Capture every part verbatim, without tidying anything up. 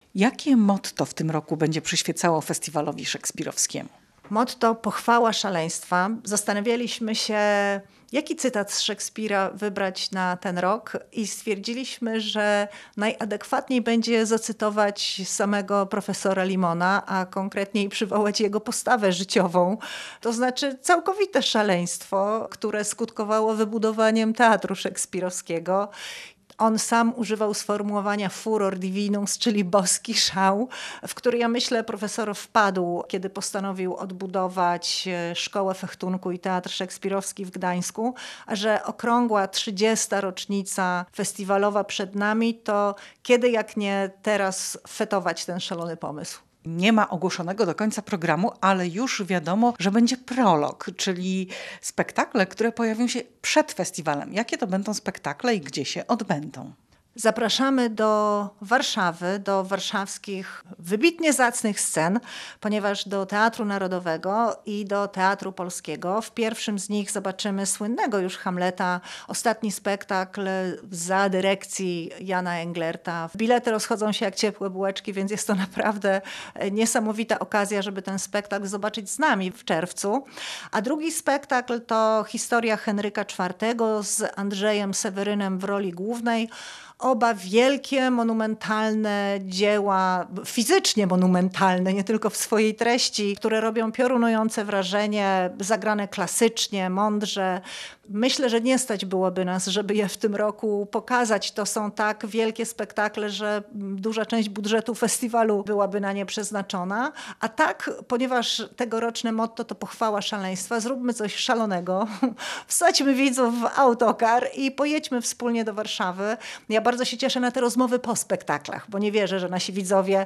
Jakie motto w tym roku będzie przyświecało festiwalowi szekspirowskiemu? Motto pochwała szaleństwa. Zastanawialiśmy się, jaki cytat z Szekspira wybrać na ten rok i stwierdziliśmy, że najadekwatniej będzie zacytować samego profesora Limona, a konkretniej przywołać jego postawę życiową. To znaczy całkowite szaleństwo, które skutkowało wybudowaniem teatru szekspirowskiego. On sam używał sformułowania furor divinus, czyli boski szał, w który ja myślę profesor wpadł, kiedy postanowił odbudować Szkołę Fechtunku i Teatr Szekspirowski w Gdańsku, a że okrągła trzydziesta rocznica festiwalowa przed nami, to kiedy jak nie teraz fetować ten szalony pomysł. Nie ma ogłoszonego do końca programu, ale już wiadomo, że będzie prolog, czyli spektakle, które pojawią się przed festiwalem. Jakie to będą spektakle i gdzie się odbędą? Zapraszamy do Warszawy, do warszawskich wybitnie zacnych scen, ponieważ do Teatru Narodowego i do Teatru Polskiego. W pierwszym z nich zobaczymy słynnego już Hamleta, ostatni spektakl za dyrekcji Jana Englerta. Bilety rozchodzą się jak ciepłe bułeczki, więc jest to naprawdę niesamowita okazja, żeby ten spektakl zobaczyć z nami w czerwcu. A drugi spektakl to historia Henryka czwartego z Andrzejem Sewerynem w roli głównej. Oba wielkie, monumentalne dzieła, fizycznie monumentalne, nie tylko w swojej treści, które robią piorunujące wrażenie, zagrane klasycznie, mądrze. Myślę, że nie stać byłoby nas, żeby je w tym roku pokazać. To są tak wielkie spektakle, że duża część budżetu festiwalu byłaby na nie przeznaczona. A tak, ponieważ tegoroczne motto to pochwała szaleństwa, zróbmy coś szalonego, wsadźmy widzów w autokar i pojedźmy wspólnie do Warszawy. Ja bardzo się cieszę na te rozmowy po spektaklach, bo nie wierzę, że nasi widzowie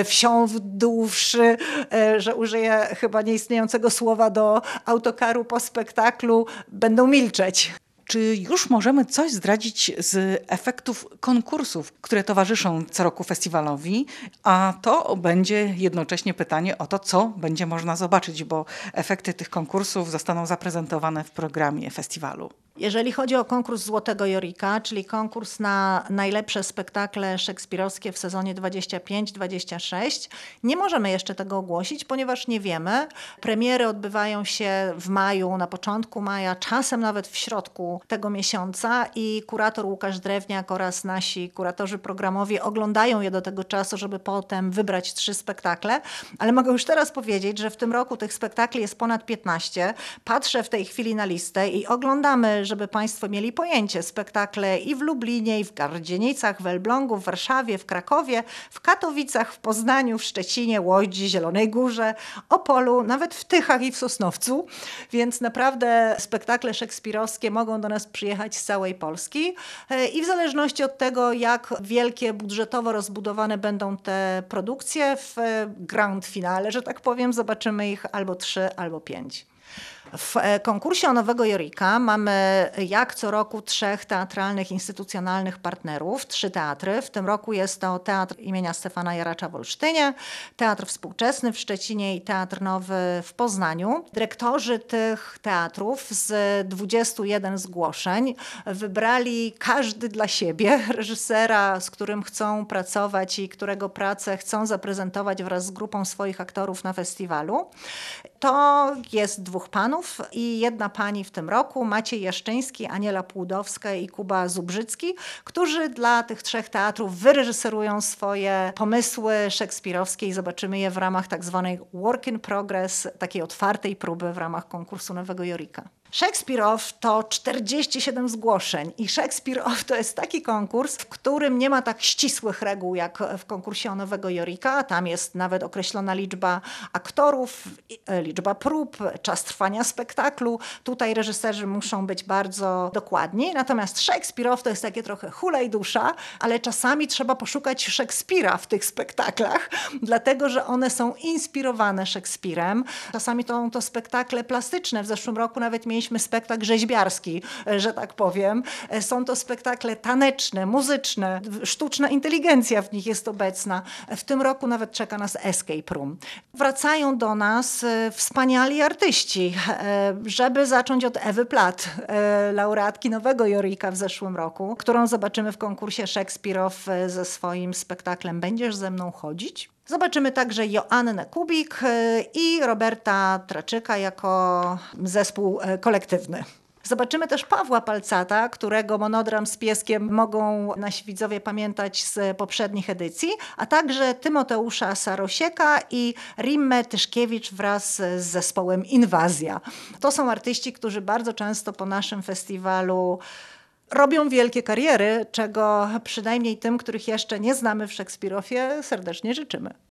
wsiądłszy, że użyję chyba nieistniejącego słowa do autokaru po spektaklu, będą milczeć. Czy już możemy coś zdradzić z efektów konkursów, które towarzyszą co roku festiwalowi? A to będzie jednocześnie pytanie o to, co będzie można zobaczyć, bo efekty tych konkursów zostaną zaprezentowane w programie festiwalu. Jeżeli chodzi o konkurs Złotego Jorika, czyli konkurs na najlepsze spektakle szekspirowskie w sezonie dwudziestym piątym dwudziestym szóstym, nie możemy jeszcze tego ogłosić, ponieważ nie wiemy. Premiery odbywają się w maju, na początku maja, czasem nawet w środku tego miesiąca i kurator Łukasz Drewniak oraz nasi kuratorzy programowi oglądają je do tego czasu, żeby potem wybrać trzy spektakle. Ale mogę już teraz powiedzieć, że w tym roku tych spektakli jest ponad piętnaście. Patrzę w tej chwili na listę i oglądamy, żeby Państwo mieli pojęcie, spektakle i w Lublinie, i w Gardzienicach, w Elblągu, w Warszawie, w Krakowie, w Katowicach, w Poznaniu, w Szczecinie, Łodzi, Zielonej Górze, Opolu, nawet w Tychach i w Sosnowcu. Więc naprawdę spektakle szekspirowskie mogą do nas przyjechać z całej Polski i w zależności od tego, jak wielkie, budżetowo rozbudowane będą te produkcje, w grand finale, że tak powiem, zobaczymy ich albo trzy, albo pięć. W konkursie o Nowego Jorika mamy jak co roku trzech teatralnych, instytucjonalnych partnerów, trzy teatry. W tym roku jest to Teatr imienia Stefana Jaracza w Olsztynie, Teatr Współczesny w Szczecinie i Teatr Nowy w Poznaniu. Dyrektorzy tych teatrów z dwudziestu jeden zgłoszeń wybrali każdy dla siebie reżysera, z którym chcą pracować i którego pracę chcą zaprezentować wraz z grupą swoich aktorów na festiwalu. To jest dwóch panów i jedna pani w tym roku, Maciej Jaszczyński, Aniela Płudowska i Kuba Zubrzycki, którzy dla tych trzech teatrów wyreżyserują swoje pomysły szekspirowskie i zobaczymy je w ramach tak zwanej work in progress, takiej otwartej próby w ramach konkursu Nowego Jorika. Shakespeare Off to czterdzieści siedem zgłoszeń i Shakespeare Off to jest taki konkurs, w którym nie ma tak ścisłych reguł jak w konkursie o Nowego Jorika. Tam jest nawet określona liczba aktorów, liczba prób, czas trwania spektaklu. Tutaj reżyserzy muszą być bardzo dokładni. Natomiast Shakespeare Off to jest takie trochę hulaj dusza, ale czasami trzeba poszukać Szekspira w tych spektaklach, dlatego że one są inspirowane Szekspirem. Czasami to, to spektakle plastyczne. W zeszłym roku nawet mieliśmy mieliśmy spektakl rzeźbiarski, że tak powiem. Są to spektakle taneczne, muzyczne, sztuczna inteligencja w nich jest obecna. W tym roku nawet czeka nas escape room. Wracają do nas wspaniali artyści, żeby zacząć od Ewy Platt, laureatki Nowego Jorika w zeszłym roku, którą zobaczymy w konkursie Szekspirow ze swoim spektaklem Będziesz ze mną chodzić. Zobaczymy także Joannę Kubik i Roberta Traczyka jako zespół kolektywny. Zobaczymy też Pawła Palcata, którego monodram z pieskiem mogą nasi widzowie pamiętać z poprzednich edycji, a także Tymoteusza Sarosieka i Rimmę Tyszkiewicz wraz z zespołem Inwazja. To są artyści, którzy bardzo często po naszym festiwalu robią wielkie kariery, czego przynajmniej tym, których jeszcze nie znamy w Szekspirofie, serdecznie życzymy.